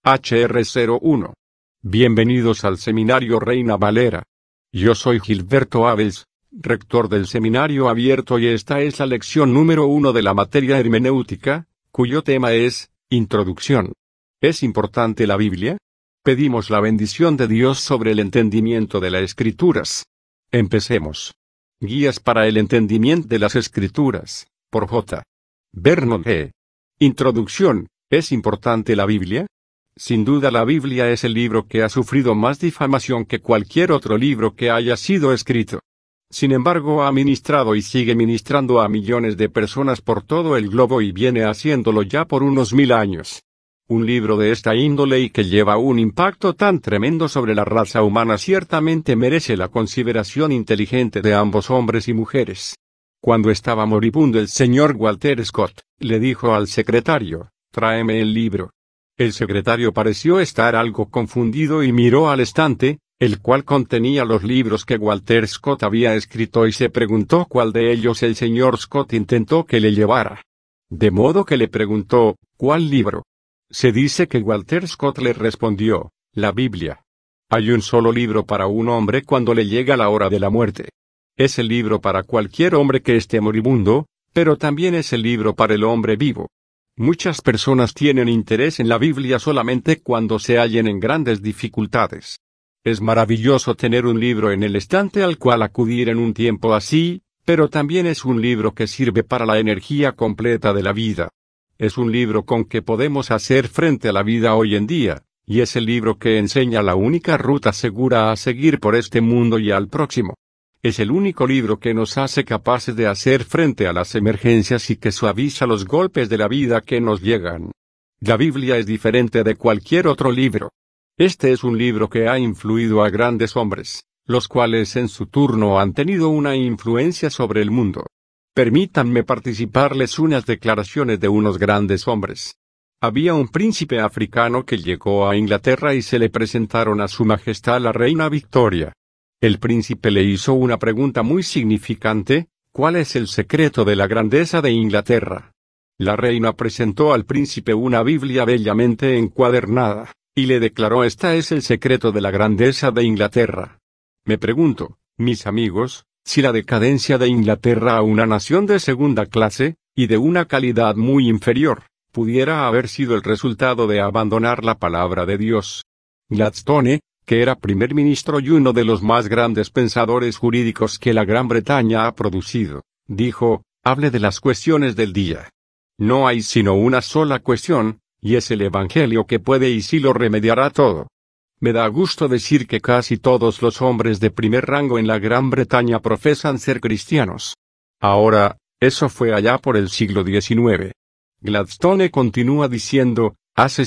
HR01. Bienvenidos al Seminario Reina Valera. Yo soy Gilberto Abels, rector del Seminario Abierto, y esta es la lección número 1 de la materia hermenéutica, cuyo tema es, Introducción. ¿Es importante la Biblia? Pedimos la bendición de Dios sobre el entendimiento de las Escrituras. Empecemos. Guías para el entendimiento de las Escrituras, por J. Vernon G. Introducción. ¿Es importante la Biblia? Sin duda la Biblia es el libro que ha sufrido más difamación que cualquier otro libro que haya sido escrito. Sin embargo, ha ministrado y sigue ministrando a millones de personas por todo el globo y viene haciéndolo ya por unos 1000 años. Un libro de esta índole y que lleva un impacto tan tremendo sobre la raza humana ciertamente merece la consideración inteligente de ambos hombres y mujeres. Cuando estaba moribundo el señor Walter Scott, le dijo al secretario, «Tráeme el libro». El secretario pareció estar algo confundido y miró al estante, el cual contenía los libros que Walter Scott había escrito, y se preguntó cuál de ellos el señor Scott intentó que le llevara. De modo que le preguntó, «¿Cuál libro?». Se dice que Walter Scott le respondió, «La Biblia». Hay un solo libro para un hombre cuando le llega la hora de la muerte. Es el libro para cualquier hombre que esté moribundo, pero también es el libro para el hombre vivo. Muchas personas tienen interés en la Biblia solamente cuando se hallen en grandes dificultades. Es maravilloso tener un libro en el estante al cual acudir en un tiempo así, pero también es un libro que sirve para la energía completa de la vida. Es un libro con que podemos hacer frente a la vida hoy en día, y es el libro que enseña la única ruta segura a seguir por este mundo y al próximo. Es el único libro que nos hace capaces de hacer frente a las emergencias y que suaviza los golpes de la vida que nos llegan. La Biblia es diferente de cualquier otro libro. Este es un libro que ha influido a grandes hombres, los cuales en su turno han tenido una influencia sobre el mundo. Permítanme participarles unas declaraciones de unos grandes hombres. Había un príncipe africano que llegó a Inglaterra y se le presentaron a su majestad la reina Victoria. El príncipe le hizo una pregunta muy significante: ¿cuál es el secreto de la grandeza de Inglaterra? La reina presentó al príncipe una Biblia bellamente encuadernada, y le declaró: «Esta es el secreto de la grandeza de Inglaterra». Me pregunto, mis amigos, si la decadencia de Inglaterra a una nación de segunda clase, y de una calidad muy inferior, pudiera haber sido el resultado de abandonar la palabra de Dios. Gladstone, que era primer ministro y uno de los más grandes pensadores jurídicos que la Gran Bretaña ha producido, dijo: «Hable de las cuestiones del día. No hay sino una sola cuestión, y es el Evangelio que puede y sí lo remediará todo». Me da gusto decir que casi todos los hombres de primer rango en la Gran Bretaña profesan ser cristianos. Ahora, eso fue allá por el siglo XIX. Gladstone continúa diciendo: «Hace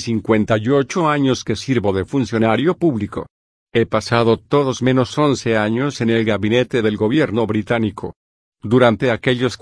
58 años que sirvo de funcionario público. He pasado todos menos 11 años en el gabinete del gobierno británico. Durante aquellos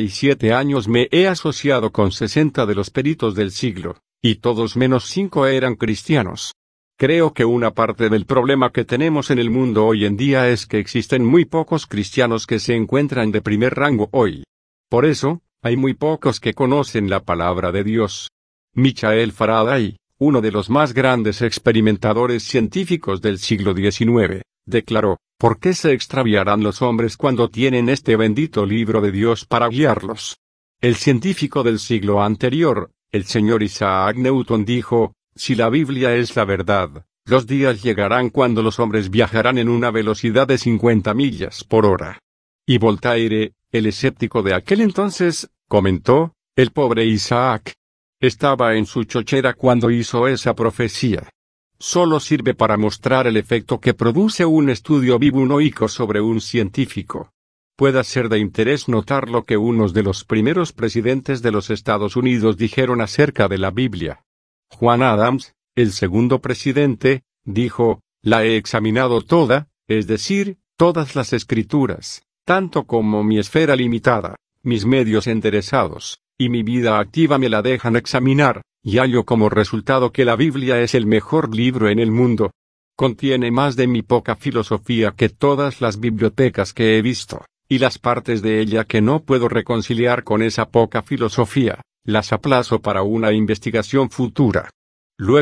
47 años me he asociado con 60 de los peritos del siglo, y todos menos 5 eran cristianos. Creo que una parte del problema que tenemos en el mundo hoy en día es que existen muy pocos cristianos que se encuentran de primer rango hoy. Por eso, hay muy pocos que conocen la palabra de Dios». Michael Faraday, uno de los más grandes experimentadores científicos del siglo XIX, declaró: «¿Por qué se extraviarán los hombres cuando tienen este bendito libro de Dios para guiarlos?». El científico del siglo anterior, el señor Isaac Newton, dijo: «Si la Biblia es la verdad, los días llegarán cuando los hombres viajarán en una velocidad de 50 millas por hora». Y Voltaire, el escéptico de aquel entonces, comentó: «El pobre Isaac estaba en su chochera cuando hizo esa profecía». Solo sirve para mostrar el efecto que produce un estudio bibunóico sobre un científico. Puede ser de interés notar lo que unos de los primeros presidentes de los Estados Unidos dijeron acerca de la Biblia. Juan Adams, el segundo presidente, dijo: «La he examinado toda, es decir, todas las escrituras, tanto como mi esfera limitada, mis medios enderezados, y mi vida activa me la dejan examinar, y hallo como resultado que la Biblia es el mejor libro en el mundo. Contiene más de mi poca filosofía que todas las bibliotecas que he visto, y las partes de ella que no puedo reconciliar con esa poca filosofía, las aplazo para una investigación futura». Luego,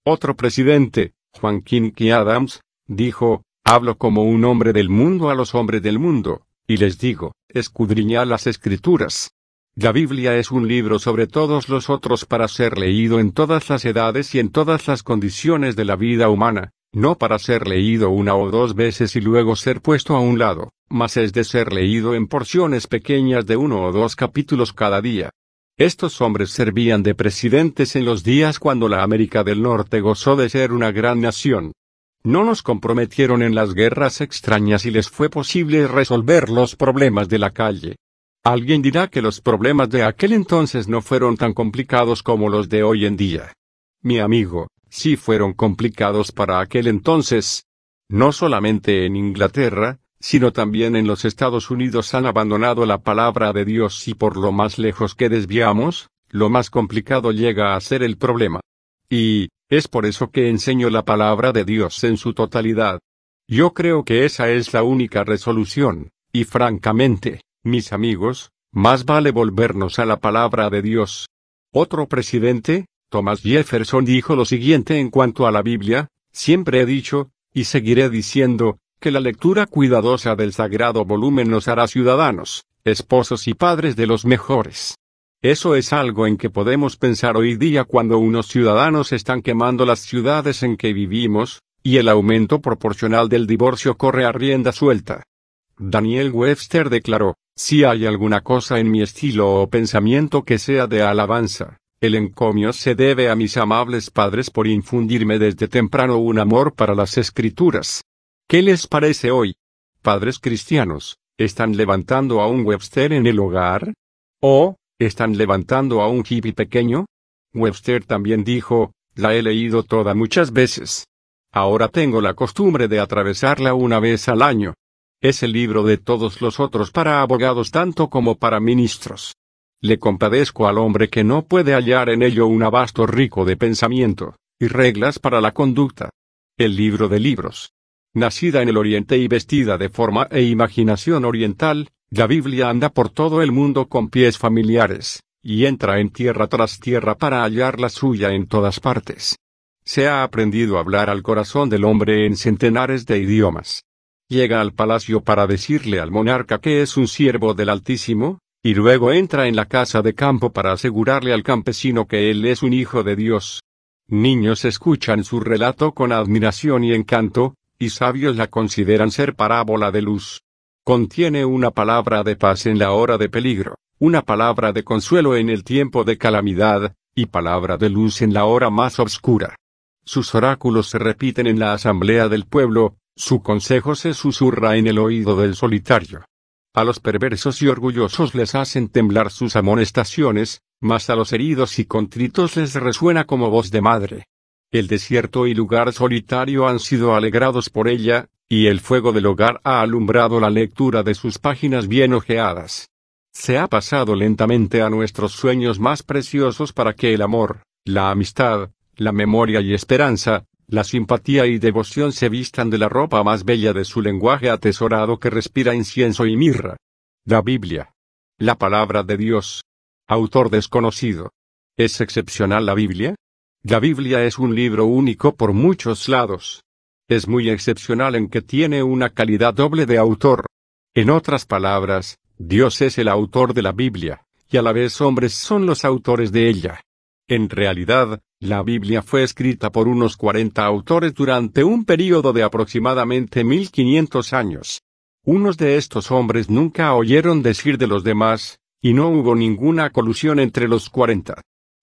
Otro presidente, Juan Quincy Adams, dijo: hablo como un hombre del mundo a los hombres del mundo, y les digo, escudriñad las Escrituras. La Biblia es un libro sobre todos los otros para ser leído en todas las edades y en todas las condiciones de la vida humana, no para ser leído una o dos veces y luego ser puesto a un lado, mas es de ser leído en porciones pequeñas de 1 o 2 capítulos cada día. Estos hombres servían de presidentes en los días cuando la América del Norte gozó de ser una gran nación. No nos comprometieron en las guerras extrañas y les fue posible resolver los problemas de la calle. Alguien dirá que los problemas de aquel entonces no fueron tan complicados como los de hoy en día. Mi amigo, sí fueron complicados para aquel entonces. No solamente en Inglaterra, sino también en los Estados Unidos han abandonado la palabra de Dios y por lo más lejos que desviamos, lo más complicado llega a ser el problema. Y, es por eso que enseño la palabra de Dios en su totalidad. Yo creo que esa es la única resolución, y francamente, mis amigos, más vale volvernos a la palabra de Dios. Otro presidente, Thomas Jefferson, dijo lo siguiente en cuanto a la Biblia: siempre he dicho, y seguiré diciendo, que la lectura cuidadosa del sagrado volumen nos hará ciudadanos, esposos y padres de los mejores. Eso es algo en que podemos pensar hoy día cuando unos ciudadanos están quemando las ciudades en que vivimos, y el aumento proporcional del divorcio corre a rienda suelta. Daniel Webster declaró: si hay alguna cosa en mi estilo o pensamiento que sea de alabanza, el encomio se debe a mis amables padres por infundirme desde temprano un amor para las Escrituras. ¿Qué les parece hoy? Padres cristianos, ¿están levantando a un Webster en el hogar? ¿O están levantando a un hippie pequeño? Webster también dijo: la he leído toda muchas veces. Ahora tengo la costumbre de atravesarla una vez al año. Es el libro de todos los otros para abogados tanto como para ministros. Le compadezco al hombre que no puede hallar en ello un abasto rico de pensamiento, y reglas para la conducta. El libro de libros. Nacida en el Oriente y vestida de forma e imaginación oriental, la Biblia anda por todo el mundo con pies familiares, y entra en tierra tras tierra para hallar la suya en todas partes. Se ha aprendido a hablar al corazón del hombre en centenares de idiomas. Llega al palacio para decirle al monarca que es un siervo del Altísimo, y luego entra en la casa de campo para asegurarle al campesino que él es un hijo de Dios. Niños escuchan su relato con admiración y encanto, y sabios la consideran ser parábola de luz. Contiene una palabra de paz en la hora de peligro, una palabra de consuelo en el tiempo de calamidad, y palabra de luz en la hora más oscura. Sus oráculos se repiten en la asamblea del pueblo, su consejo se susurra en el oído del solitario. A los perversos y orgullosos les hacen temblar sus amonestaciones, mas a los heridos y contritos les resuena como voz de madre. El desierto y lugar solitario han sido alegrados por ella, y el fuego del hogar ha alumbrado la lectura de sus páginas bien ojeadas. Se ha pasado lentamente a nuestros sueños más preciosos para que el amor, la amistad, la memoria y esperanza, la simpatía y devoción se vistan de la ropa más bella de su lenguaje atesorado que respira incienso y mirra. La Biblia. La palabra de Dios. Autor desconocido. ¿Es excepcional la Biblia? La Biblia es un libro único por muchos lados. Es muy excepcional en que tiene una calidad doble de autor. En otras palabras, Dios es el autor de la Biblia, y a la vez hombres son los autores de ella. En realidad, la Biblia fue escrita por unos 40 autores durante un período de aproximadamente 1500 años. Unos de estos hombres nunca oyeron decir de los demás, y no hubo ninguna colusión entre los 40.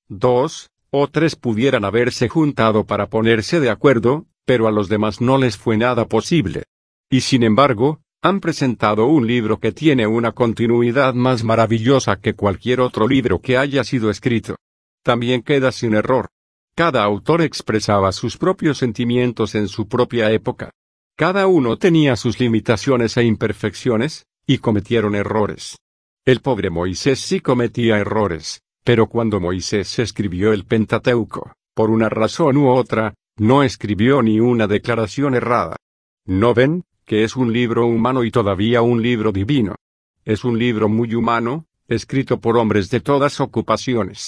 2 o 3 pudieran haberse juntado para ponerse de acuerdo, pero a los demás no les fue nada posible. Y sin embargo, han presentado un libro que tiene una continuidad más maravillosa que cualquier otro libro que haya sido escrito. También queda sin error. Cada autor expresaba sus propios sentimientos en su propia época. Cada uno tenía sus limitaciones e imperfecciones, y cometieron errores. El pobre Moisés sí cometía errores, pero cuando Moisés escribió el Pentateuco, por una razón u otra, no escribió ni una declaración errada. ¿No ven, que es un libro humano y todavía un libro divino? Es un libro muy humano, escrito por hombres de todas ocupaciones.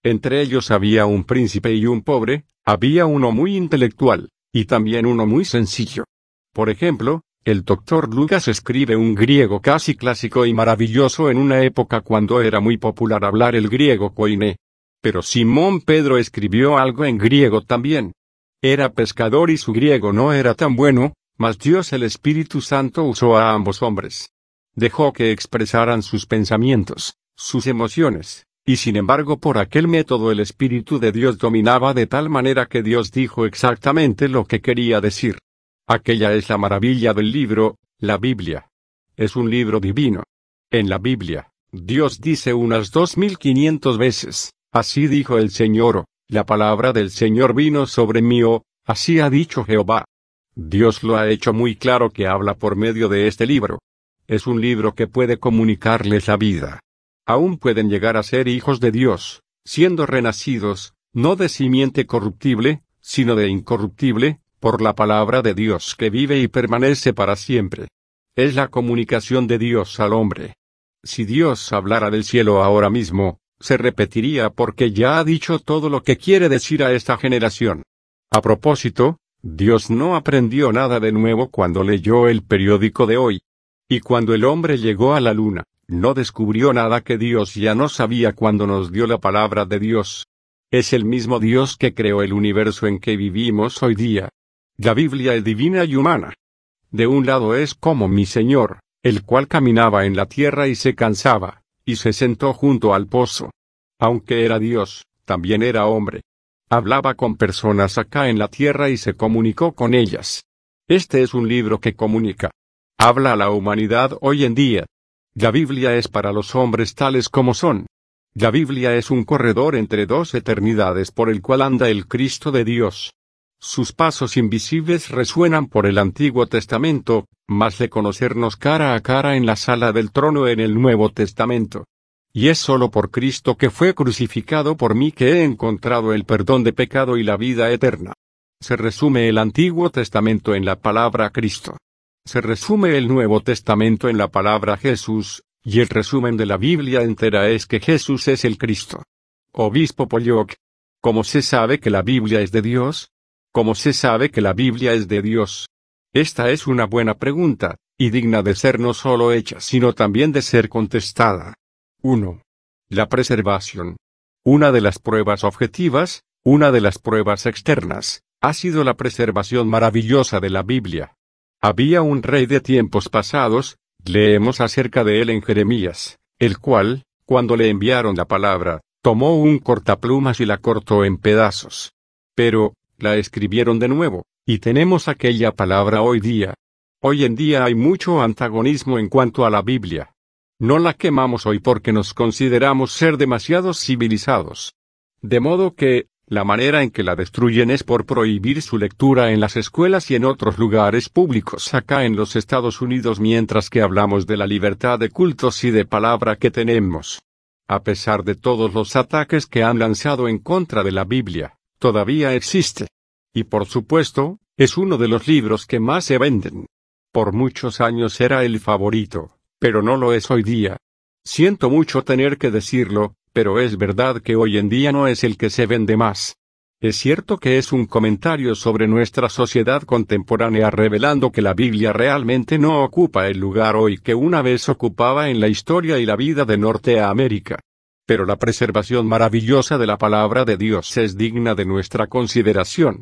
Entre ellos había un príncipe y un pobre, había uno muy intelectual, y también uno muy sencillo. Por ejemplo, el doctor Lucas escribe un griego casi clásico y maravilloso en una época cuando era muy popular hablar el griego koiné. Pero Simón Pedro escribió algo en griego también. Era pescador y su griego no era tan bueno, mas Dios el Espíritu Santo usó a ambos hombres. Dejó que expresaran sus pensamientos, sus emociones, y sin embargo por aquel método el Espíritu de Dios dominaba de tal manera que Dios dijo exactamente lo que quería decir. Aquella es la maravilla del libro, la Biblia. Es un libro divino. En la Biblia, Dios dice unas 2500 veces, así dijo el Señor, la palabra del Señor vino sobre mí, así ha dicho Jehová. Dios lo ha hecho muy claro que habla por medio de este libro. Es un libro que puede comunicarles la vida. Aún pueden llegar a ser hijos de Dios, siendo renacidos, no de simiente corruptible, sino de incorruptible, por la palabra de Dios que vive y permanece para siempre. Es la comunicación de Dios al hombre. Si Dios hablara del cielo ahora mismo, se repetiría porque ya ha dicho todo lo que quiere decir a esta generación. A propósito, Dios no aprendió nada de nuevo cuando leyó el periódico de hoy. Y cuando el hombre llegó a la luna, no descubrió nada que Dios ya no sabía cuando nos dio la palabra de Dios. Es el mismo Dios que creó el universo en que vivimos hoy día. La Biblia es divina y humana. De un lado es como mi Señor, el cual caminaba en la tierra y se cansaba, y se sentó junto al pozo. Aunque era Dios, también era hombre. Hablaba con personas acá en la tierra y se comunicó con ellas. Este es un libro que comunica. Habla a la humanidad hoy en día. La Biblia es para los hombres tales como son. La Biblia es un corredor entre dos eternidades por el cual anda el Cristo de Dios. Sus pasos invisibles resuenan por el Antiguo Testamento, mas de conocernos cara a cara en la sala del trono en el Nuevo Testamento. Y es solo por Cristo que fue crucificado por mí que he encontrado el perdón de pecado y la vida eterna. Se resume el Antiguo Testamento en la palabra Cristo. Se resume el Nuevo Testamento en la palabra Jesús, y el resumen de la Biblia entera es que Jesús es el Cristo. Obispo Pollock. ¿Cómo se sabe que la Biblia es de Dios? ¿Cómo se sabe que la Biblia es de Dios? Esta es una buena pregunta, y digna de ser no solo hecha sino también de ser contestada. 1. La preservación. Una de las pruebas objetivas, una de las pruebas externas, ha sido la preservación maravillosa de la Biblia. Había un rey de tiempos pasados, leemos acerca de él en Jeremías, el cual, cuando le enviaron la palabra, tomó un cortaplumas y la cortó en pedazos. Pero, la escribieron de nuevo, y tenemos aquella palabra hoy día. Hoy en día hay mucho antagonismo en cuanto a la Biblia. No la quemamos hoy porque nos consideramos ser demasiado civilizados. De modo que, la manera en que la destruyen es por prohibir su lectura en las escuelas y en otros lugares públicos acá en los Estados Unidos mientras que hablamos de la libertad de cultos y de palabra que tenemos. A pesar de todos los ataques que han lanzado en contra de la Biblia, todavía existe. Y por supuesto, es uno de los libros que más se venden. Por muchos años era el favorito, pero no lo es hoy día. Siento mucho tener que decirlo, pero es verdad que hoy en día no es el que se vende más. Es cierto que es un comentario sobre nuestra sociedad contemporánea revelando que la Biblia realmente no ocupa el lugar hoy que una vez ocupaba en la historia y la vida de Norteamérica. Pero la preservación maravillosa de la palabra de Dios es digna de nuestra consideración.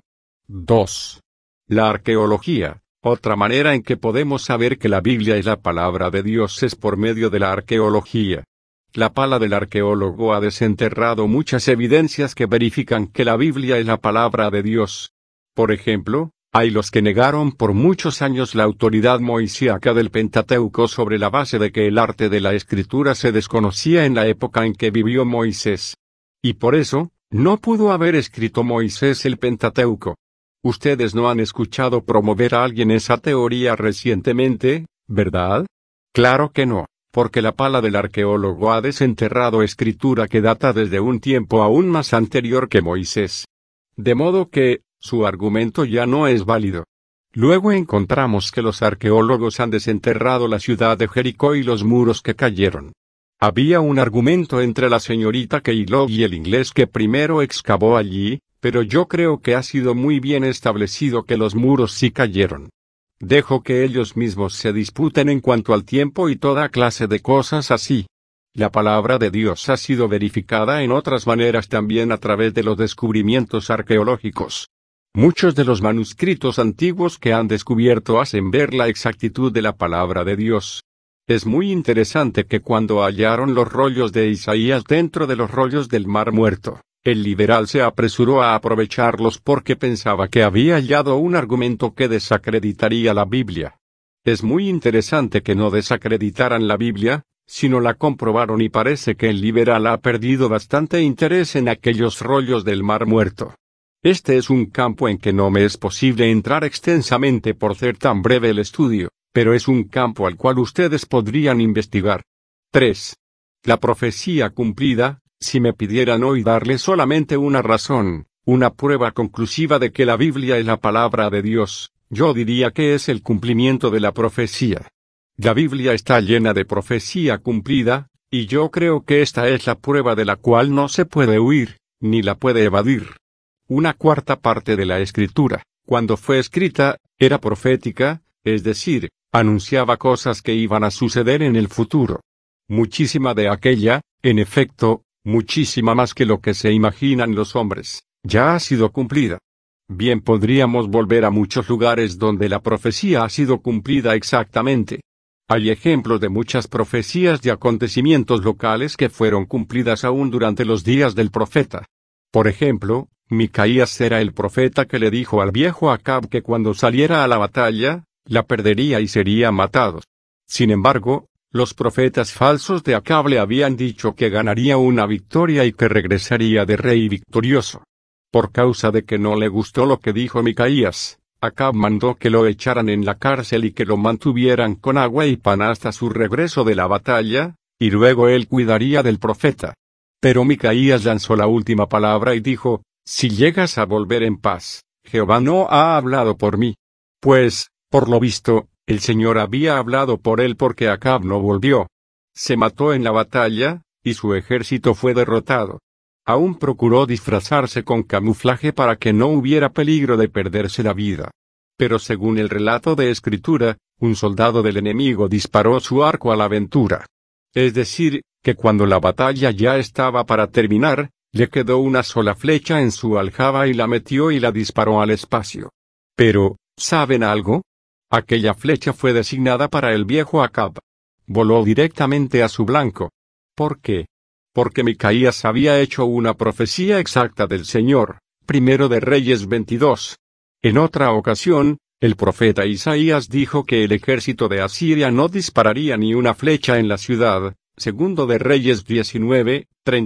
2. La arqueología. Otra manera en que podemos saber que la Biblia es la palabra de Dios es por medio de la arqueología. La pala del arqueólogo ha desenterrado muchas evidencias que verifican que la Biblia es la palabra de Dios. Por ejemplo, hay los que negaron por muchos años la autoridad moisíaca del Pentateuco sobre la base de que el arte de la escritura se desconocía en la época en que vivió Moisés. Y por eso, no pudo haber escrito Moisés el Pentateuco. Ustedes no han escuchado promover a alguien esa teoría recientemente, ¿verdad? Claro que no, porque la pala del arqueólogo ha desenterrado escritura que data desde un tiempo aún más anterior que Moisés. De modo que, su argumento ya no es válido. Luego encontramos que los arqueólogos han desenterrado la ciudad de Jericó y los muros que cayeron. Había un argumento entre la señorita Kellogg y el inglés que primero excavó allí, pero yo creo que ha sido muy bien establecido que los muros sí cayeron. Dejo que ellos mismos se disputen en cuanto al tiempo y toda clase de cosas así. La palabra de Dios ha sido verificada en otras maneras también a través de los descubrimientos arqueológicos. Muchos de los manuscritos antiguos que han descubierto hacen ver la exactitud de la palabra de Dios. Es muy interesante que cuando hallaron los rollos de Isaías dentro de los rollos del Mar Muerto, el liberal se apresuró a aprovecharlos porque pensaba que había hallado un argumento que desacreditaría la Biblia. Es muy interesante que no desacreditaran la Biblia, sino la comprobaron y parece que el liberal ha perdido bastante interés en aquellos rollos del Mar Muerto. Este es un campo en que no me es posible entrar extensamente por ser tan breve el estudio, pero es un campo al cual ustedes podrían investigar. 3. La profecía cumplida. Si me pidieran hoy darle solamente una razón, una prueba conclusiva de que la Biblia es la palabra de Dios, yo diría que es el cumplimiento de la profecía. La Biblia está llena de profecía cumplida, y yo creo que esta es la prueba de la cual no se puede huir, ni la puede evadir. Una cuarta parte de la Escritura, cuando fue escrita, era profética, es decir, anunciaba cosas que iban a suceder en el futuro. Muchísima de aquella, en efecto, muchísima más que lo que se imaginan los hombres, ya ha sido cumplida. Bien, podríamos volver a muchos lugares donde la profecía ha sido cumplida exactamente. Hay ejemplos de muchas profecías de acontecimientos locales que fueron cumplidas aún durante los días del profeta. Por ejemplo, Micaías era el profeta que le dijo al viejo Acab que cuando saliera a la batalla, la perdería y sería matado. Sin embargo, los profetas falsos de Acab le habían dicho que ganaría una victoria y que regresaría de rey victorioso. Por causa de que no le gustó lo que dijo Micaías, Acab mandó que lo echaran en la cárcel y que lo mantuvieran con agua y pan hasta su regreso de la batalla, y luego él cuidaría del profeta. Pero Micaías lanzó la última palabra y dijo: si llegas a volver en paz, Jehová no ha hablado por mí. Pues, por lo visto, el Señor había hablado por él porque Acab no volvió. Se mató en la batalla, y su ejército fue derrotado. Aún procuró disfrazarse con camuflaje para que no hubiera peligro de perderse la vida. Pero según el relato de Escritura, un soldado del enemigo disparó su arco a la aventura. Es decir, que cuando la batalla ya estaba para terminar, le quedó una sola flecha en su aljaba y la metió y la disparó al espacio. Pero, ¿saben algo? Aquella flecha fue designada para el viejo Acab. Voló directamente a su blanco. ¿Por qué? Porque Micaías había hecho una profecía exacta del Señor, Primero de Reyes 22. En otra ocasión, el profeta Isaías dijo que el ejército de Asiria no dispararía ni una flecha en la ciudad, Segundo de Reyes 19,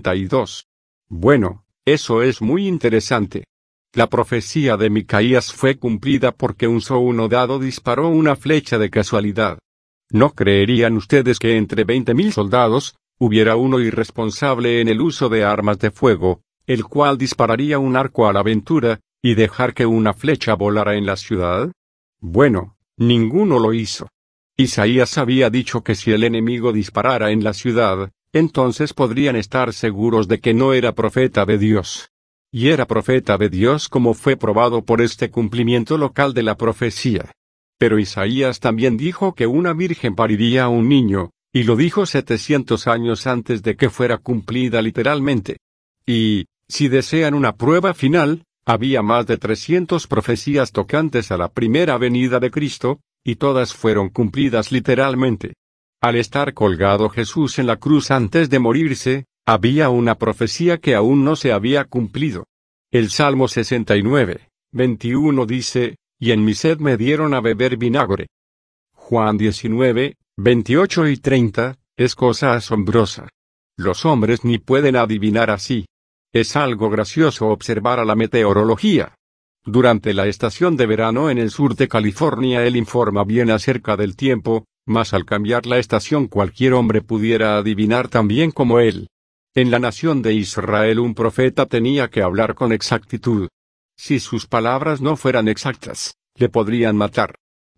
32. Bueno, eso es muy interesante. La profecía de Micaías fue cumplida porque un soldado disparó una flecha de casualidad. ¿No creerían ustedes que entre 20.000 soldados, hubiera uno irresponsable en el uso de armas de fuego, el cual dispararía un arco a la aventura, y dejar que una flecha volara en la ciudad? Bueno, ninguno lo hizo. Isaías había dicho que si el enemigo disparara en la ciudad, entonces podrían estar seguros de que no era profeta de Dios. Y era profeta de Dios como fue probado por este cumplimiento local de la profecía. Pero Isaías también dijo que una virgen pariría a un niño, y lo dijo 700 años antes de que fuera cumplida literalmente. Y, si desean una prueba final, había más de 300 profecías tocantes a la primera venida de Cristo, y todas fueron cumplidas literalmente. Al estar colgado Jesús en la cruz antes de morirse, había una profecía que aún no se había cumplido. El Salmo 69, 21 dice: y en mi sed me dieron a beber vinagre. Juan 19, 28 y 30, es cosa asombrosa. Los hombres ni pueden adivinar así. Es algo gracioso observar a la meteorología. Durante la estación de verano en el sur de California él informa bien acerca del tiempo, mas al cambiar la estación cualquier hombre pudiera adivinar tan bien como él. En la nación de Israel un profeta tenía que hablar con exactitud. Si sus palabras no fueran exactas, le podrían matar.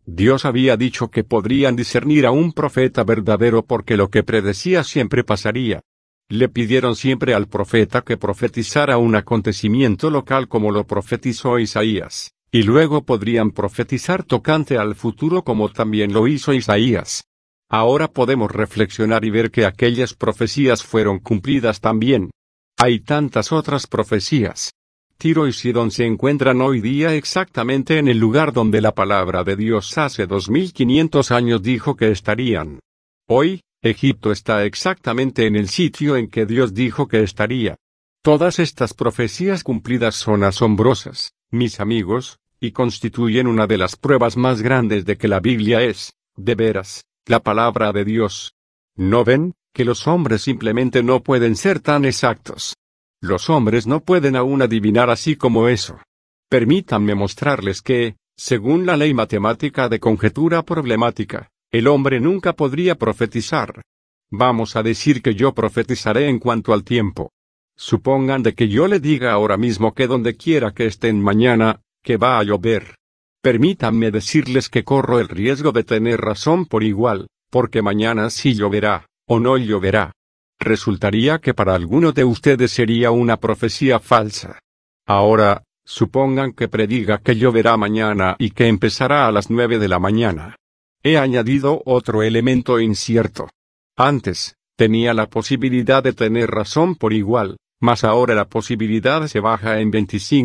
Dios había dicho que podrían discernir a un profeta verdadero porque lo que predecía siempre pasaría. Le pidieron siempre al profeta que profetizara un acontecimiento local como lo profetizó Isaías, y luego podrían profetizar tocante al futuro como también lo hizo Isaías. Ahora podemos reflexionar y ver que aquellas profecías fueron cumplidas también. Hay tantas otras profecías. Tiro y Sidón se encuentran hoy día exactamente en el lugar donde la palabra de Dios hace 2500 años dijo que estarían. Hoy, Egipto está exactamente en el sitio en que Dios dijo que estaría. Todas estas profecías cumplidas son asombrosas, mis amigos, y constituyen una de las pruebas más grandes de que la Biblia es, de veras, la palabra de Dios. ¿No ven que los hombres simplemente no pueden ser tan exactos? Los hombres no pueden aún adivinar así como eso. Permítanme mostrarles que, según la ley matemática de conjetura problemática, el hombre nunca podría profetizar. Vamos a decir que yo profetizaré en cuanto al tiempo. Supongan de que yo le diga ahora mismo que donde quiera que estén mañana, que va a llover. Permítanme decirles que corro el riesgo de tener razón por igual, porque mañana sí lloverá, o no lloverá. Resultaría que para alguno de ustedes sería una profecía falsa. Ahora, supongan que prediga que lloverá mañana y que empezará a las 9 de la mañana. He añadido otro elemento incierto. Antes, tenía la posibilidad de tener razón por igual, mas ahora la posibilidad se baja en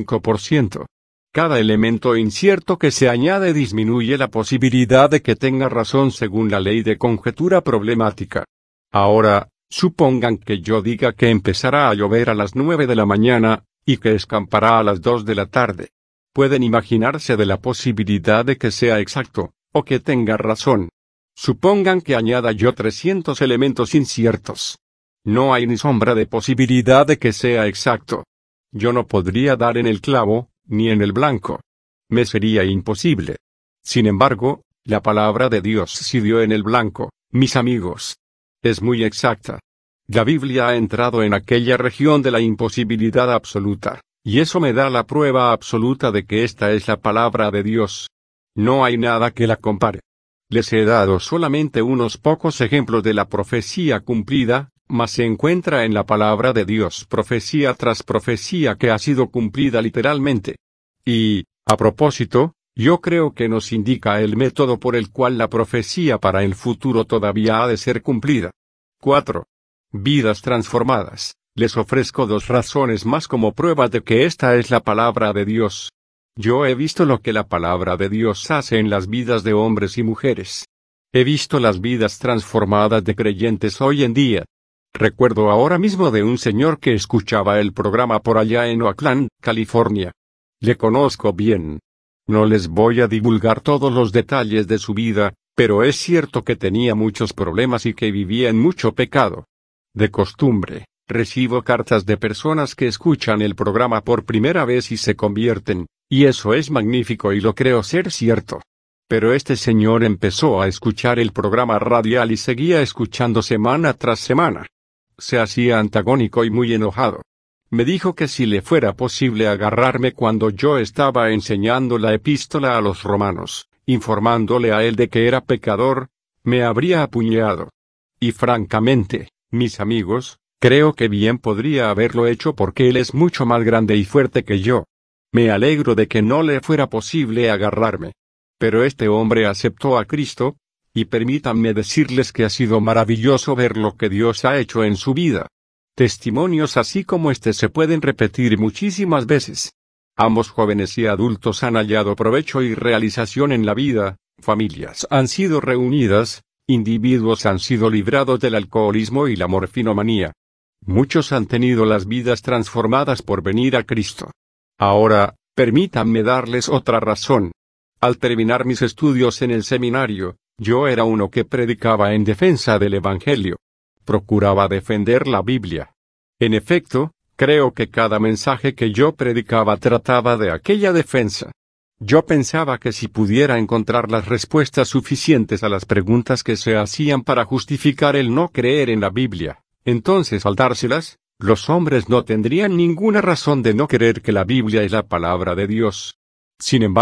25%. Cada elemento incierto que se añade disminuye la posibilidad de que tenga razón según la ley de conjetura problemática. Ahora, supongan que yo diga que empezará a llover a las 9 de la mañana, y que escampará a las 2 de la tarde. Pueden imaginarse de la posibilidad de que sea exacto, o que tenga razón. Supongan que añada yo 300 elementos inciertos. No hay ni sombra de posibilidad de que sea exacto. Yo no podría dar en el clavo, ni en el blanco. Me sería imposible. Sin embargo, la palabra de Dios sí dio en el blanco, mis amigos. Es muy exacta. La Biblia ha entrado en aquella región de la imposibilidad absoluta, y eso me da la prueba absoluta de que esta es la palabra de Dios. No hay nada que la compare. Les he dado solamente unos pocos ejemplos de la profecía cumplida, mas se encuentra en la palabra de Dios profecía tras profecía que ha sido cumplida literalmente. Y, a propósito, yo creo que nos indica el método por el cual la profecía para el futuro todavía ha de ser cumplida. 4. Vidas transformadas. Les ofrezco 2 razones más como prueba de que esta es la palabra de Dios. Yo he visto lo que la palabra de Dios hace en las vidas de hombres y mujeres. He visto las vidas transformadas de creyentes hoy en día. Recuerdo ahora mismo de un señor que escuchaba el programa por allá en Oakland, California. Le conozco bien. No les voy a divulgar todos los detalles de su vida, pero es cierto que tenía muchos problemas y que vivía en mucho pecado. De costumbre, recibo cartas de personas que escuchan el programa por primera vez y se convierten, y eso es magnífico y lo creo ser cierto. Pero este señor empezó a escuchar el programa radial y seguía escuchando semana tras semana. Se hacía antagónico y muy enojado. Me dijo que si le fuera posible agarrarme cuando yo estaba enseñando la epístola a los romanos, informándole a él de que era pecador, me habría apuñalado. Y francamente, mis amigos, creo que bien podría haberlo hecho porque él es mucho más grande y fuerte que yo. Me alegro de que no le fuera posible agarrarme. Pero este hombre aceptó a Cristo, y permítanme decirles que ha sido maravilloso ver lo que Dios ha hecho en su vida. Testimonios así como este se pueden repetir muchísimas veces. Ambos jóvenes y adultos han hallado provecho y realización en la vida, familias han sido reunidas, individuos han sido librados del alcoholismo y la morfinomanía. Muchos han tenido las vidas transformadas por venir a Cristo. Ahora, permítanme darles otra razón. Al terminar mis estudios en el seminario, yo era uno que predicaba en defensa del Evangelio. Procuraba defender la Biblia. En efecto, creo que cada mensaje que yo predicaba trataba de aquella defensa. Yo pensaba que si pudiera encontrar las respuestas suficientes a las preguntas que se hacían para justificar el no creer en la Biblia, entonces al dárselas, los hombres no tendrían ninguna razón de no creer que la Biblia es la palabra de Dios. Sin embargo,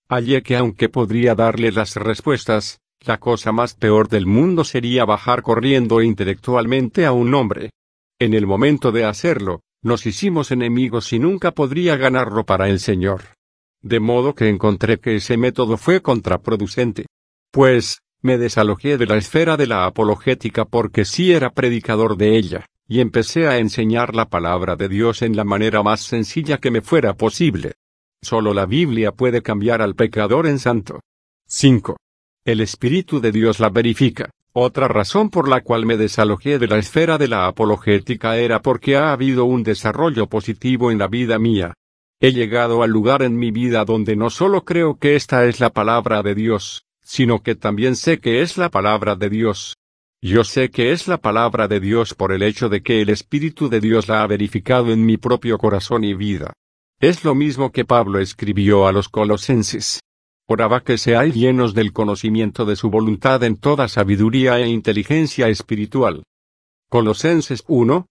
Hallé que aunque podría darle las respuestas, la cosa más peor del mundo sería bajar corriendo intelectualmente a un hombre. En el momento de hacerlo, nos hicimos enemigos y nunca podría ganarlo para el Señor. De modo que encontré que ese método fue contraproducente. Pues, me desalojé de la esfera de la apologética porque sí era predicador de ella, y empecé a enseñar la palabra de Dios en la manera más sencilla que me fuera posible. Solo la Biblia puede cambiar al pecador en santo. 5. El Espíritu de Dios la verifica. Otra razón por la cual me desalojé de la esfera de la apologética era porque ha habido un desarrollo positivo en la vida mía. He llegado al lugar en mi vida donde no solo creo que esta es la palabra de Dios, sino que también sé que es la palabra de Dios. Yo sé que es la palabra de Dios por el hecho de que el Espíritu de Dios la ha verificado en mi propio corazón y vida. Es lo mismo que Pablo escribió a los Colosenses. Oraba que seáis llenos del conocimiento de su voluntad en toda sabiduría e inteligencia espiritual. Colosenses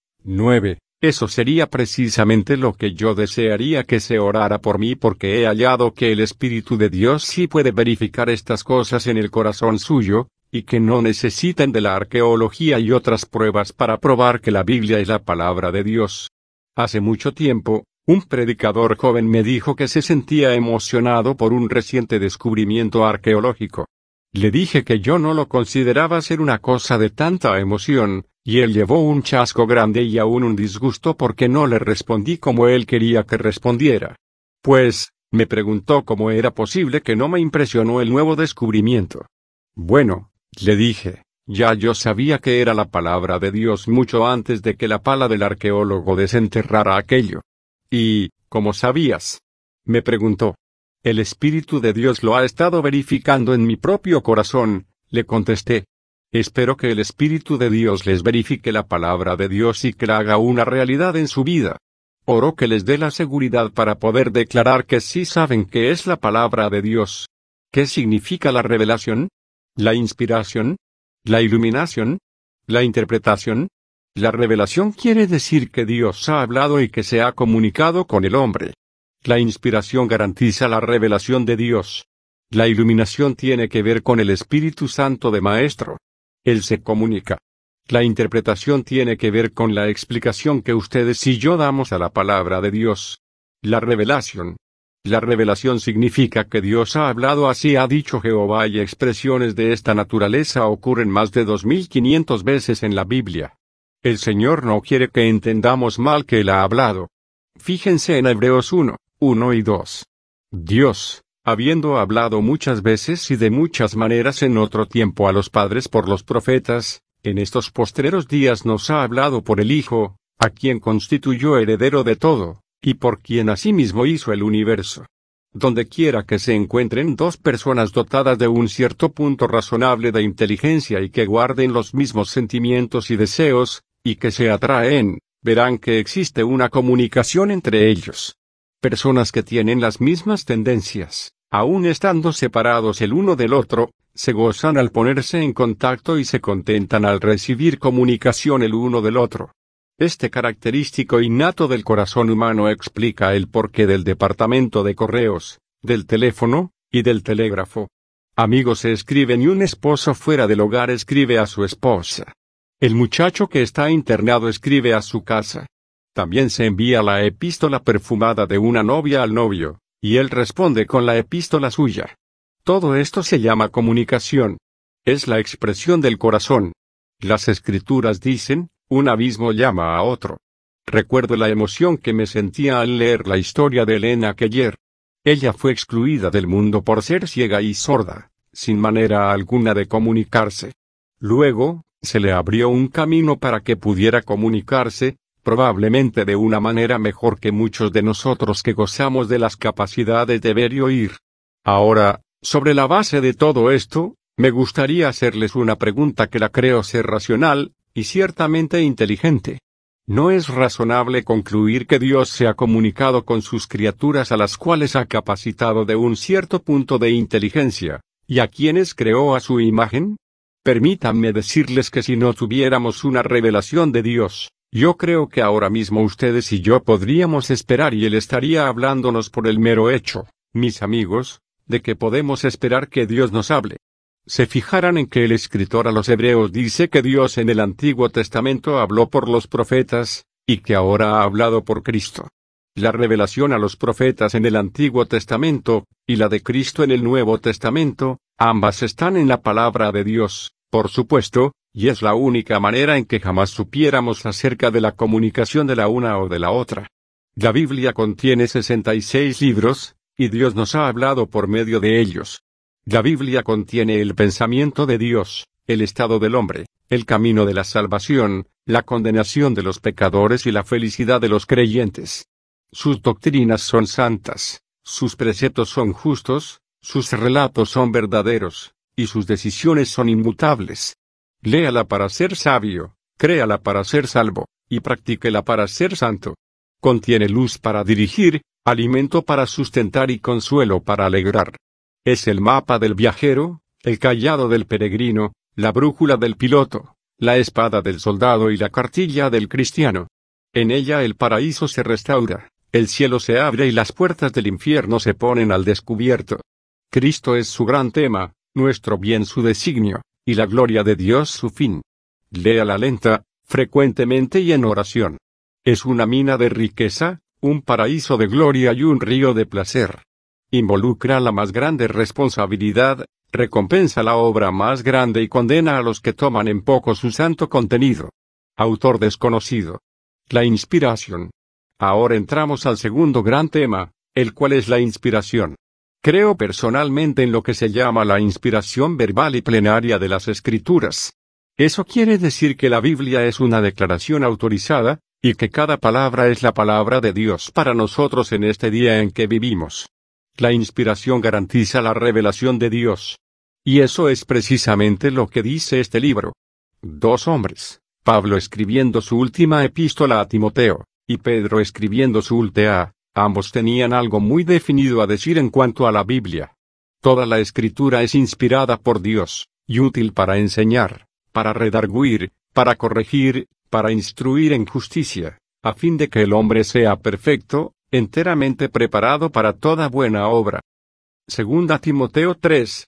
1:9. Eso sería precisamente lo que yo desearía que se orara por mí porque he hallado que el Espíritu de Dios sí puede verificar estas cosas en el corazón suyo, y que no necesitan de la arqueología y otras pruebas para probar que la Biblia es la palabra de Dios. Hace mucho tiempo, un predicador joven me dijo que se sentía emocionado por un reciente descubrimiento arqueológico. Le dije que yo no lo consideraba ser una cosa de tanta emoción, y él llevó un chasco grande y aún un disgusto porque no le respondí como él quería que respondiera. Pues, me preguntó cómo era posible que no me impresionó el nuevo descubrimiento. Bueno, le dije, ya yo sabía que era la palabra de Dios mucho antes de que la pala del arqueólogo desenterrara aquello. ¿Y, cómo sabías? Me preguntó. El Espíritu de Dios lo ha estado verificando en mi propio corazón, le contesté. Espero que el Espíritu de Dios les verifique la palabra de Dios y que la haga una realidad en su vida. Oro que les dé la seguridad para poder declarar que sí saben que es la palabra de Dios. ¿Qué significa la revelación? ¿La inspiración? ¿La iluminación? ¿La interpretación? La revelación quiere decir que Dios ha hablado y que se ha comunicado con el hombre. La inspiración garantiza la revelación de Dios. La iluminación tiene que ver con el Espíritu Santo de Maestro. Él se comunica. La interpretación tiene que ver con la explicación que ustedes y yo damos a la palabra de Dios. La revelación. La revelación significa que Dios ha hablado así ha dicho Jehová y expresiones de esta naturaleza ocurren más de 2500 veces en la Biblia. El Señor no quiere que entendamos mal que Él ha hablado. Fíjense en Hebreos 1:1 y 2. Dios, habiendo hablado muchas veces y de muchas maneras en otro tiempo a los padres por los profetas, en estos postreros días nos ha hablado por el Hijo, a quien constituyó heredero de todo, y por quien asimismo hizo el universo. Donde quiera que se encuentren dos personas dotadas de un cierto punto razonable de inteligencia y que guarden los mismos sentimientos y deseos, y que se atraen, verán que existe una comunicación entre ellos. Personas que tienen las mismas tendencias, aun estando separados el uno del otro, se gozan al ponerse en contacto y se contentan al recibir comunicación el uno del otro. Este característico innato del corazón humano explica el porqué del departamento de correos, del teléfono, y del telégrafo. Amigos se escriben y un esposo fuera del hogar escribe a su esposa. El muchacho que está internado escribe a su casa. También se envía la epístola perfumada de una novia al novio, y él responde con la epístola suya. Todo esto se llama comunicación. Es la expresión del corazón. Las Escrituras dicen, un abismo llama a otro. Recuerdo la emoción que me sentía al leer la historia de Elena Keller. Ella fue excluida del mundo por ser ciega y sorda, sin manera alguna de comunicarse. Luego, se le abrió un camino para que pudiera comunicarse, probablemente de una manera mejor que muchos de nosotros que gozamos de las capacidades de ver y oír. Ahora, sobre la base de todo esto, me gustaría hacerles una pregunta que la creo ser racional, y ciertamente inteligente. ¿No es razonable concluir que Dios se ha comunicado con sus criaturas a las cuales ha capacitado de un cierto punto de inteligencia, y a quienes creó a su imagen? Permítanme decirles que si no tuviéramos una revelación de Dios, yo creo que ahora mismo ustedes y yo podríamos esperar y Él estaría hablándonos por el mero hecho, mis amigos, de que podemos esperar que Dios nos hable. Se fijarán en que el escritor a los Hebreos dice que Dios en el Antiguo Testamento habló por los profetas, y que ahora ha hablado por Cristo. La revelación a los profetas en el Antiguo Testamento, y la de Cristo en el Nuevo Testamento, ambas están en la palabra de Dios, por supuesto, y es la única manera en que jamás supiéramos acerca de la comunicación de la una o de la otra. La Biblia contiene 66 libros, y Dios nos ha hablado por medio de ellos. La Biblia contiene el pensamiento de Dios, el estado del hombre, el camino de la salvación, la condenación de los pecadores y la felicidad de los creyentes. Sus doctrinas son santas, sus preceptos son justos, sus relatos son verdaderos, y sus decisiones son inmutables. Léala para ser sabio, créala para ser salvo, y practíquela para ser santo. Contiene luz para dirigir, alimento para sustentar y consuelo para alegrar. Es el mapa del viajero, el cayado del peregrino, la brújula del piloto, la espada del soldado y la cartilla del cristiano. En ella el paraíso se restaura, el cielo se abre y las puertas del infierno se ponen al descubierto. Cristo es su gran tema, nuestro bien su designio, y la gloria de Dios su fin. Léala lenta, frecuentemente y en oración. Es una mina de riqueza, un paraíso de gloria y un río de placer. Involucra la más grande responsabilidad, recompensa la obra más grande y condena a los que toman en poco su santo contenido. Autor desconocido. La inspiración. Ahora entramos al segundo gran tema, el cual es la inspiración. Creo personalmente en lo que se llama la inspiración verbal y plenaria de las Escrituras. Eso quiere decir que la Biblia es una declaración autorizada, y que cada palabra es la palabra de Dios para nosotros en este día en que vivimos. La inspiración garantiza la revelación de Dios. Y eso es precisamente lo que dice este libro. Dos hombres, Pablo escribiendo su última epístola a Timoteo, y Pedro escribiendo su última, ambos tenían algo muy definido a decir en cuanto a la Biblia. Toda la Escritura es inspirada por Dios, y útil para enseñar, para redarguir, para corregir, para instruir en justicia, a fin de que el hombre sea perfecto, enteramente preparado para toda buena obra. Segunda Timoteo 3,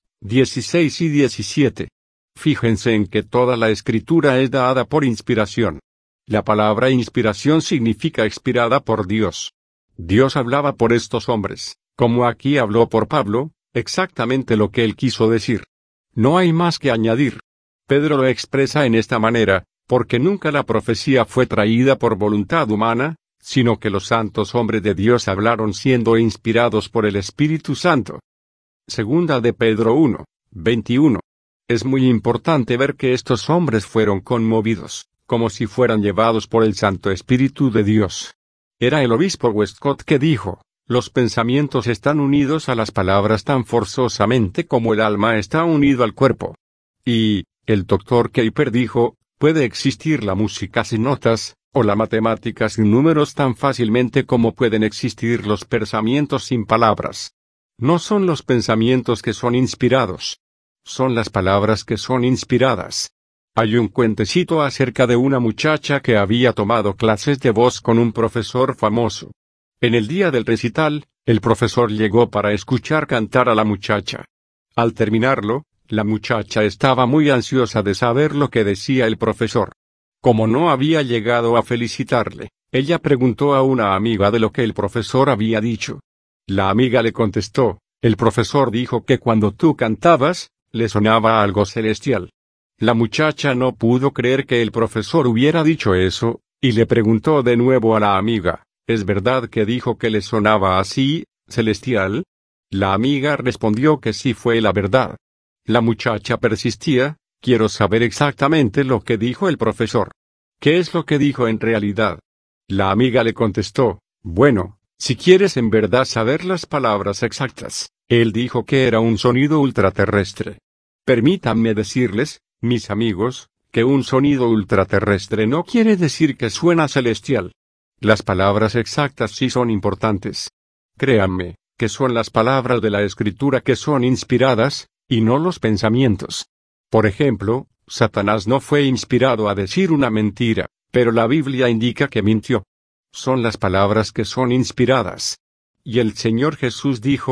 16 y 17. Fíjense en que toda la Escritura es dada por inspiración. La palabra inspiración significa expirada por Dios. Dios hablaba por estos hombres, como aquí habló por Pablo, exactamente lo que él quiso decir. No hay más que añadir. Pedro lo expresa en esta manera, porque nunca la profecía fue traída por voluntad humana, sino que los santos hombres de Dios hablaron siendo inspirados por el Espíritu Santo. Segunda de Pedro 1, 21. Es muy importante ver que estos hombres fueron conmovidos, como si fueran llevados por el Santo Espíritu de Dios. Era el obispo Westcott que dijo, los pensamientos están unidos a las palabras tan forzosamente como el alma está unido al cuerpo. Y, el doctor Kuyper dijo, puede existir la música sin notas, o la matemática sin números tan fácilmente como pueden existir los pensamientos sin palabras. No son los pensamientos que son inspirados. Son las palabras que son inspiradas. Hay un cuentecito acerca de una muchacha que había tomado clases de voz con un profesor famoso. En el día del recital, el profesor llegó para escuchar cantar a la muchacha. Al terminarlo, la muchacha estaba muy ansiosa de saber lo que decía el profesor. Como no había llegado a felicitarle, ella preguntó a una amiga de lo que el profesor había dicho. La amiga le contestó, el profesor dijo que cuando tú cantabas, le sonaba algo celestial. La muchacha no pudo creer que el profesor hubiera dicho eso, y le preguntó de nuevo a la amiga, ¿es verdad que dijo que le sonaba así, celestial? La amiga respondió que sí fue la verdad. La muchacha persistía, quiero saber exactamente lo que dijo el profesor. ¿Qué es lo que dijo en realidad? La amiga le contestó, bueno, si quieres en verdad saber las palabras exactas, él dijo que era un sonido ultraterrestre. Permítanme decirles, mis amigos, que un sonido ultraterrestre no quiere decir que suena celestial. Las palabras exactas sí son importantes. Créanme, que son las palabras de la Escritura que son inspiradas, y no los pensamientos. Por ejemplo, Satanás no fue inspirado a decir una mentira, pero la Biblia indica que mintió. Son las palabras que son inspiradas. Y el Señor Jesús dijo,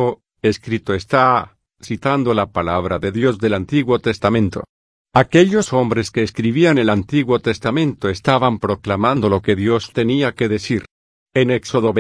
Escrito está, citando la palabra de Dios del Antiguo Testamento. Aquellos hombres que escribían el Antiguo Testamento estaban proclamando lo que Dios tenía que decir. En Éxodo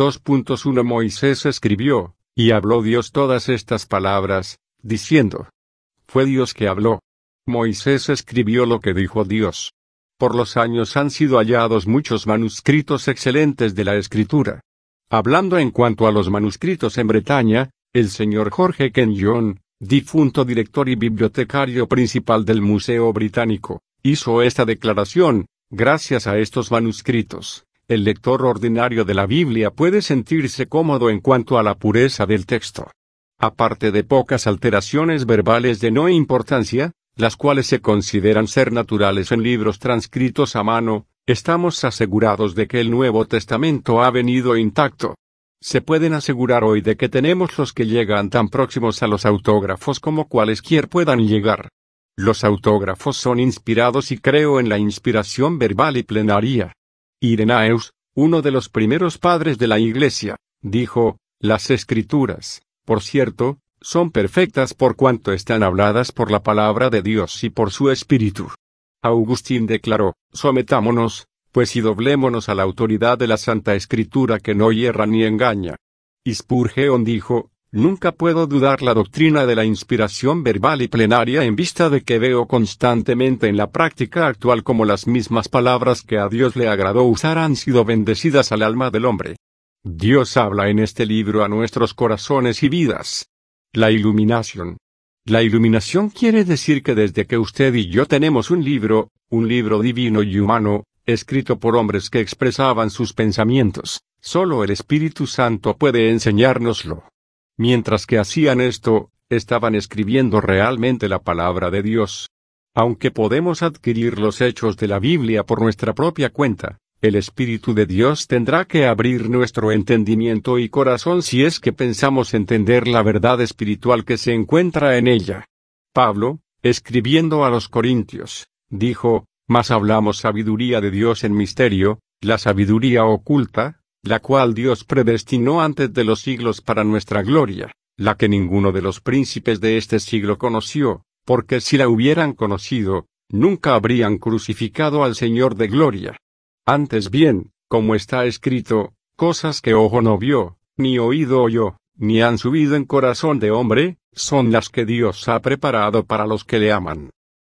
22.1 Moisés escribió, y habló Dios todas estas palabras, diciendo. Fue Dios que habló. Moisés escribió lo que dijo Dios. Por los años han sido hallados muchos manuscritos excelentes de la Escritura. Hablando en cuanto a los manuscritos en Bretaña, el señor Jorge Kenyon, difunto director y bibliotecario principal del Museo Británico, hizo esta declaración: gracias a estos manuscritos, el lector ordinario de la Biblia puede sentirse cómodo en cuanto a la pureza del texto. Aparte de pocas alteraciones verbales de no importancia, las cuales se consideran ser naturales en libros transcritos a mano, estamos asegurados de que el Nuevo Testamento ha venido intacto. Se pueden asegurar hoy de que tenemos los que llegan tan próximos a los autógrafos como cualesquier puedan llegar. Los autógrafos son inspirados y creo en la inspiración verbal y plenaria. Irenaeus, uno de los primeros padres de la Iglesia, dijo, las Escrituras, por cierto, son perfectas por cuanto están habladas por la palabra de Dios y por su Espíritu. Agustín declaró, sometámonos, pues y doblémonos a la autoridad de la Santa Escritura que no hierra ni engaña. Y Spurgeon dijo, nunca puedo dudar la doctrina de la inspiración verbal y plenaria en vista de que veo constantemente en la práctica actual como las mismas palabras que a Dios le agradó usar han sido bendecidas al alma del hombre. Dios habla en este libro a nuestros corazones y vidas. La iluminación. La iluminación quiere decir que desde que usted y yo tenemos un libro divino y humano, escrito por hombres que expresaban sus pensamientos, solo el Espíritu Santo puede enseñárnoslo. Mientras que hacían esto, estaban escribiendo realmente la palabra de Dios. Aunque podemos adquirir los hechos de la Biblia por nuestra propia cuenta, el Espíritu de Dios tendrá que abrir nuestro entendimiento y corazón si es que pensamos entender la verdad espiritual que se encuentra en ella. Pablo, escribiendo a los Corintios, dijo, mas hablamos sabiduría de Dios en misterio, la sabiduría oculta, la cual Dios predestinó antes de los siglos para nuestra gloria, la que ninguno de los príncipes de este siglo conoció, porque si la hubieran conocido, nunca habrían crucificado al Señor de gloria. Antes bien, como está escrito, cosas que ojo no vio, ni oído oyó, ni han subido en corazón de hombre, son las que Dios ha preparado para los que le aman.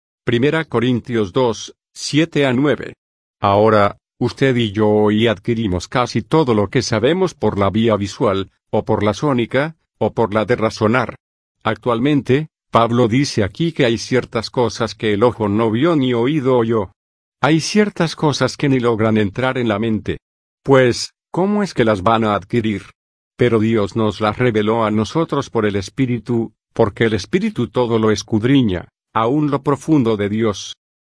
1 Corintios 2, 7-9. Ahora, usted y yo hoy adquirimos casi todo lo que sabemos por la vía visual, o por la sónica, o por la de razonar. Actualmente, Pablo dice aquí que hay ciertas cosas que el ojo no vio ni oído oyó. Hay ciertas cosas que ni logran entrar en la mente. Pues, ¿cómo es que las van a adquirir? Pero Dios nos las reveló a nosotros por el Espíritu, porque el Espíritu todo lo escudriña, aún lo profundo de Dios.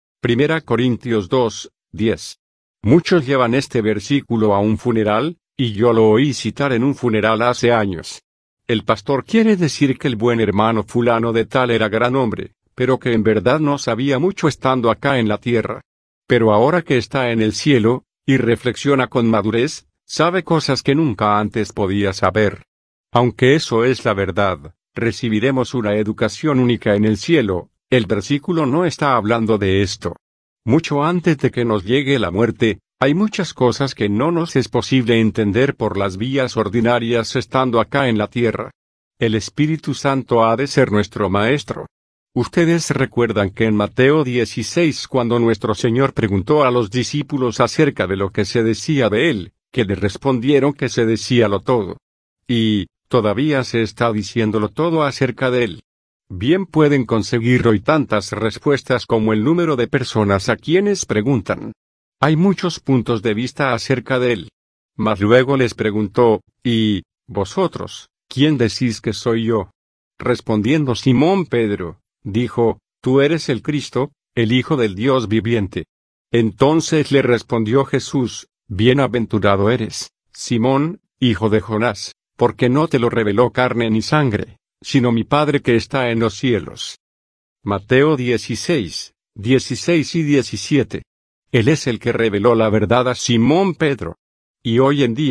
1 Corintios 2, 10. Muchos llevan este versículo a un funeral, y yo lo oí citar en un funeral hace años. El pastor quiere decir que el buen hermano fulano de tal era gran hombre, pero que en verdad no sabía mucho estando acá en la tierra. Pero ahora que está en el cielo, y reflexiona con madurez, sabe cosas que nunca antes podía saber. Aunque eso es la verdad, recibiremos una educación única en el cielo, el versículo no está hablando de esto. Mucho antes de que nos llegue la muerte, hay muchas cosas que no nos es posible entender por las vías ordinarias estando acá en la tierra. El Espíritu Santo ha de ser nuestro maestro. Ustedes recuerdan que en Mateo 16 cuando nuestro Señor preguntó a los discípulos acerca de lo que se decía de Él, que le respondieron que se decía lo todo. Y, todavía se está diciéndolo todo acerca de Él. Bien pueden conseguir hoy tantas respuestas como el número de personas a quienes preguntan. Hay muchos puntos de vista acerca de Él. Mas luego les preguntó, ¿y vosotros, quién decís que soy yo? Respondiendo Simón Pedro, dijo, tú eres el Cristo, el Hijo del Dios viviente. Entonces le respondió Jesús, bienaventurado eres, Simón, hijo de Jonás, porque no te lo reveló carne ni sangre, sino mi Padre que está en los cielos. Mateo 16, 16 y 17. Él es el que reveló la verdad a Simón Pedro. Y hoy en día,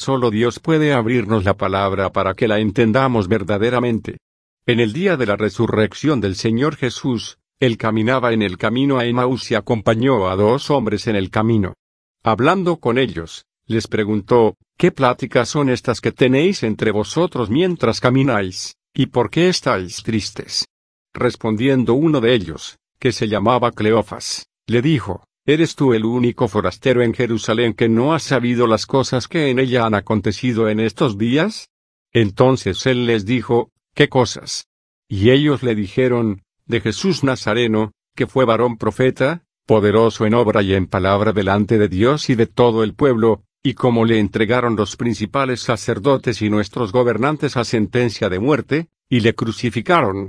Solo Dios puede abrirnos la palabra para que la entendamos verdaderamente. En el día de la resurrección del Señor Jesús, Él caminaba en el camino a Emaús y acompañó a 2 hombres en el camino. Hablando con ellos, les preguntó, ¿qué pláticas son estas que tenéis entre vosotros mientras camináis, y por qué estáis tristes? Respondiendo uno de ellos, que se llamaba Cleofas, le dijo, ¿eres tú el único forastero en Jerusalén que no has sabido las cosas que en ella han acontecido en estos días? Entonces él les dijo, ¿qué cosas? Y ellos le dijeron, de Jesús Nazareno, que fue varón profeta, poderoso en obra y en palabra delante de Dios y de todo el pueblo, y como le entregaron los principales sacerdotes y nuestros gobernantes a sentencia de muerte, y le crucificaron.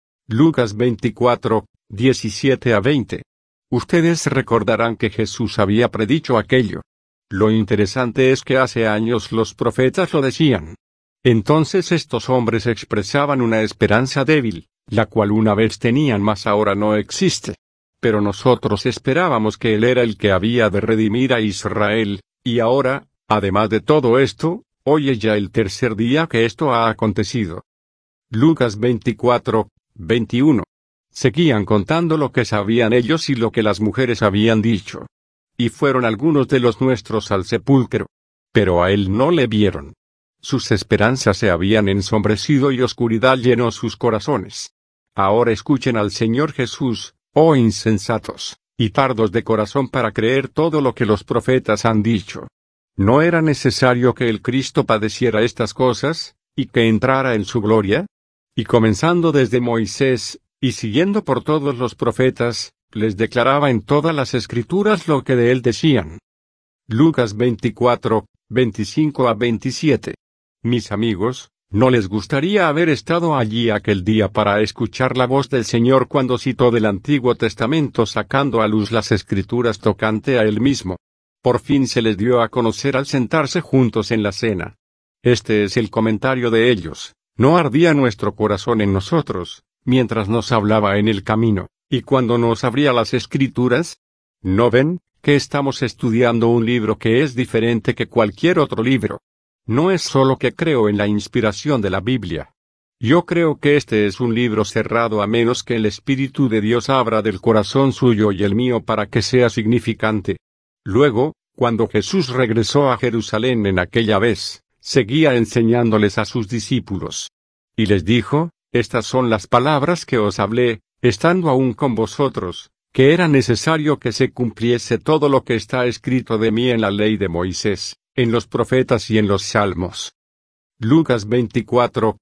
Lucas 24, 17 a 20. Ustedes recordarán que Jesús había predicho aquello. Lo interesante es que hace años los profetas lo decían. Entonces estos hombres expresaban una esperanza débil, la cual una vez tenían mas ahora no existe. Pero nosotros esperábamos que Él era el que había de redimir a Israel, y ahora, además de todo esto, hoy es ya el tercer día que esto ha acontecido. Lucas 24, 21. Seguían contando lo que sabían ellos y lo que las mujeres habían dicho. Y fueron algunos de los nuestros al sepulcro. Pero a Él no le vieron. Sus esperanzas se habían ensombrecido y oscuridad llenó sus corazones. Ahora escuchen al Señor Jesús, oh insensatos, y tardos de corazón para creer todo lo que los profetas han dicho. ¿No era necesario que el Cristo padeciera estas cosas, y que entrara en su gloria? Y comenzando desde Moisés, y siguiendo por todos los profetas, les declaraba en todas las Escrituras lo que de él decían. Lucas 24, 25 a 27. Mis amigos, ¿no les gustaría haber estado allí aquel día para escuchar la voz del Señor cuando citó del Antiguo Testamento sacando a luz las Escrituras tocante a él mismo? Por fin se les dio a conocer al sentarse juntos en la cena. Este es el comentario de ellos. ¿No ardía nuestro corazón en nosotros, mientras nos hablaba en el camino, y cuando nos abría las Escrituras? ¿No ven, que estamos estudiando un libro que es diferente que cualquier otro libro? No es solo que creo en la inspiración de la Biblia. Yo creo que este es un libro cerrado a menos que el Espíritu de Dios abra del corazón suyo y el mío para que sea significante. Luego, cuando Jesús regresó a Jerusalén en aquella vez, seguía enseñándoles a sus discípulos. Y les dijo, estas son las palabras que os hablé, estando aún con vosotros, que era necesario que se cumpliese todo lo que está escrito de mí en la ley de Moisés, en los profetas y en los salmos. Lucas 24,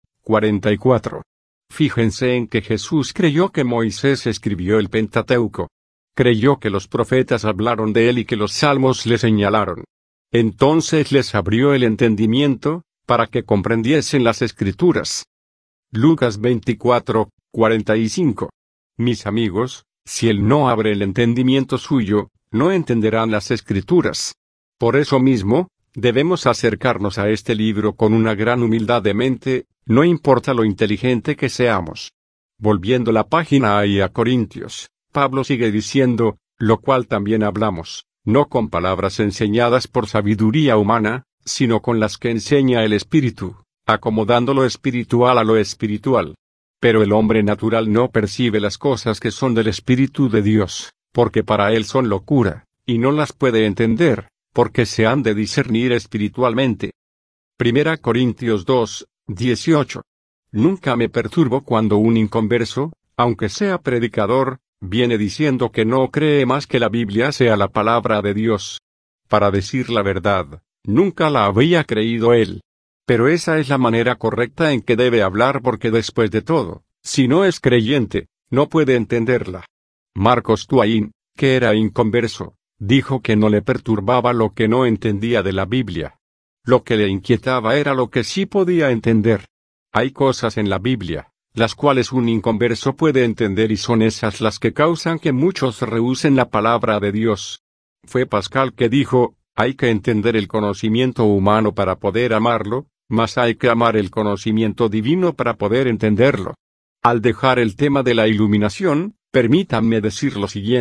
44. Fíjense en que Jesús creyó que Moisés escribió el Pentateuco. Creyó que los profetas hablaron de él y que los salmos le señalaron. Entonces les abrió el entendimiento, para que comprendiesen las Escrituras. Lucas 24, 45. Mis amigos, si él no abre el entendimiento suyo, no entenderán las Escrituras. Por eso mismo, debemos acercarnos a este libro con una gran humildad de mente, no importa lo inteligente que seamos. Volviendo la página ahí a Corintios, Pablo sigue diciendo, lo cual también hablamos, no con palabras enseñadas por sabiduría humana, sino con las que enseña el Espíritu, acomodando lo espiritual a lo espiritual. Pero el hombre natural no percibe las cosas que son del Espíritu de Dios, porque para él son locura, y no las puede entender, porque se han de discernir espiritualmente. 1 Corintios 2, 18. Nunca me perturbo cuando un inconverso, aunque sea predicador, viene diciendo que no cree más que la Biblia sea la palabra de Dios. Para decir la verdad, nunca la había creído él. Pero esa es la manera correcta en que debe hablar porque después de todo, si no es creyente, no puede entenderla. Marcos Twain, que era inconverso, dijo que no le perturbaba lo que no entendía de la Biblia. Lo que le inquietaba era lo que sí podía entender. Hay cosas en la Biblia, las cuales un inconverso puede entender y son esas las que causan que muchos rehúsen la palabra de Dios. Fue Pascal que dijo, hay que entender el conocimiento humano para poder amarlo, mas hay que amar el conocimiento divino para poder entenderlo. Al dejar el tema de la iluminación, permítanme decir lo siguiente,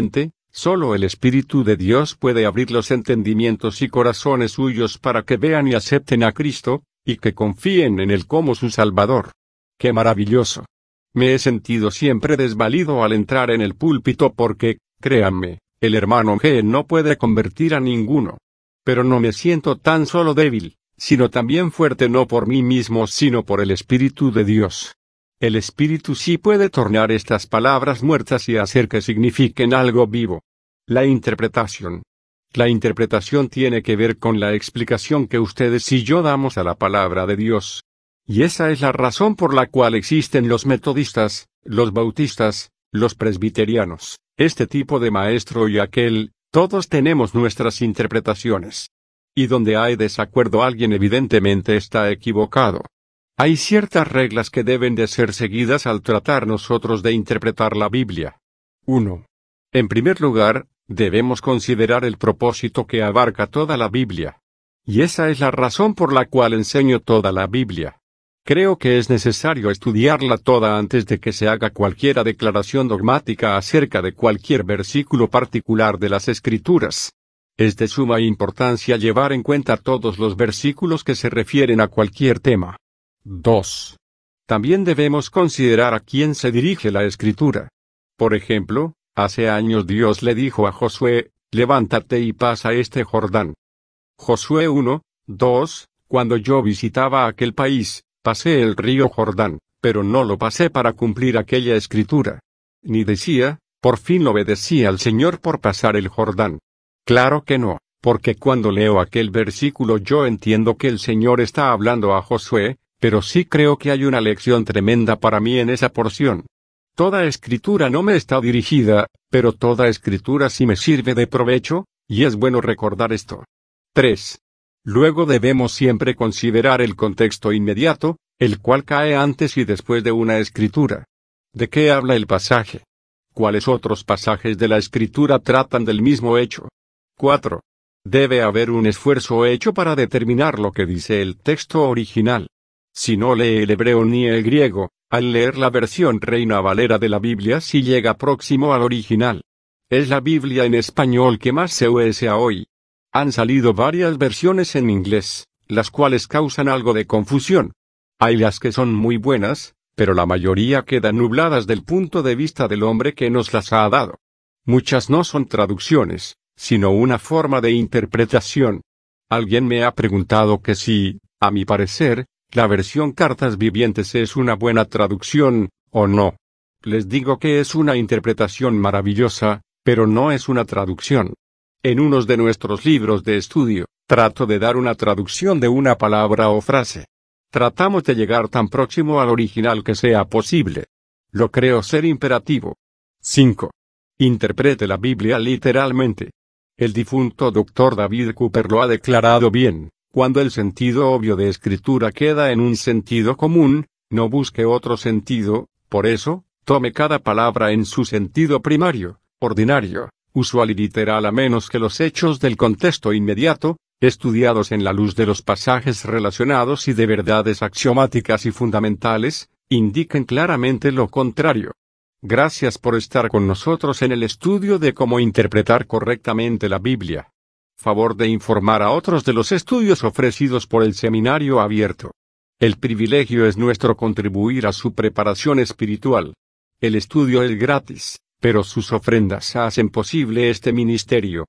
Solo el Espíritu de Dios puede abrir los entendimientos y corazones suyos para que vean y acepten a Cristo, y que confíen en Él como su Salvador. ¡Qué maravilloso! Me he sentido siempre desvalido al entrar en el púlpito porque, créanme, el hermano G no puede convertir a ninguno. Pero no me siento tan solo débil, sino también fuerte no por mí mismo sino por el Espíritu de Dios. El Espíritu sí puede tornar estas palabras muertas y hacer que signifiquen algo vivo. La interpretación. La interpretación tiene que ver con la explicación que ustedes y yo damos a la palabra de Dios. Y esa es la razón por la cual existen los metodistas, los bautistas, los presbiterianos, este tipo de maestro y aquel, todos tenemos nuestras interpretaciones. Y donde hay desacuerdo alguien evidentemente está equivocado. Hay ciertas reglas que deben de ser seguidas al tratar nosotros de interpretar la Biblia. 1. En primer lugar, debemos considerar el propósito que abarca toda la Biblia. Y esa es la razón por la cual enseño toda la Biblia. Creo que es necesario estudiarla toda antes de que se haga cualquier declaración dogmática acerca de cualquier versículo particular de las Escrituras. Es de suma importancia llevar en cuenta todos los versículos que se refieren a cualquier tema. 2. También debemos considerar a quién se dirige la Escritura. Por ejemplo, hace años Dios le dijo a Josué, levántate y pasa este Jordán. Josué 1, 2, cuando yo visitaba aquel país, pasé el río Jordán, pero no lo pasé para cumplir aquella escritura. Ni decía, por fin obedecí al Señor por pasar el Jordán. Claro que no, porque cuando leo aquel versículo yo entiendo que el Señor está hablando a Josué, pero sí creo que hay una lección tremenda para mí en esa porción. Toda escritura no me está dirigida, pero toda escritura sí me sirve de provecho, y es bueno recordar esto. 3. Luego debemos siempre considerar el contexto inmediato, el cual cae antes y después de una escritura. ¿De qué habla el pasaje? ¿Cuáles otros pasajes de la escritura tratan del mismo hecho? 4. Debe haber un esfuerzo hecho para determinar lo que dice el texto original. Si no lee el hebreo ni el griego, al leer la versión Reina Valera de la Biblia sí llega próximo al original. Es la Biblia en español que más se usa hoy. Han salido varias versiones en inglés, las cuales causan algo de confusión. Hay las que son muy buenas, pero la mayoría quedan nubladas del punto de vista del hombre que nos las ha dado. Muchas no son traducciones, sino una forma de interpretación. Alguien me ha preguntado que si, a mi parecer, la versión Cartas Vivientes es una buena traducción, o no. Les digo que es una interpretación maravillosa, pero no es una traducción. En unos de nuestros libros de estudio, trato de dar una traducción de una palabra o frase. Tratamos de llegar tan próximo al original que sea posible. Lo creo ser imperativo. 5. Interprete la Biblia literalmente. El difunto Dr. David Cooper lo ha declarado bien. Cuando el sentido obvio de escritura queda en un sentido común, no busque otro sentido, por eso, tome cada palabra en su sentido primario, ordinario, usual y literal a menos que los hechos del contexto inmediato, estudiados en la luz de los pasajes relacionados y de verdades axiomáticas y fundamentales, indiquen claramente lo contrario. Gracias por estar con nosotros en el estudio de cómo interpretar correctamente la Biblia. Favor de informar a otros de los estudios ofrecidos por el Seminario Abierto. El privilegio es nuestro contribuir a su preparación espiritual. El estudio es gratis, pero sus ofrendas hacen posible este ministerio.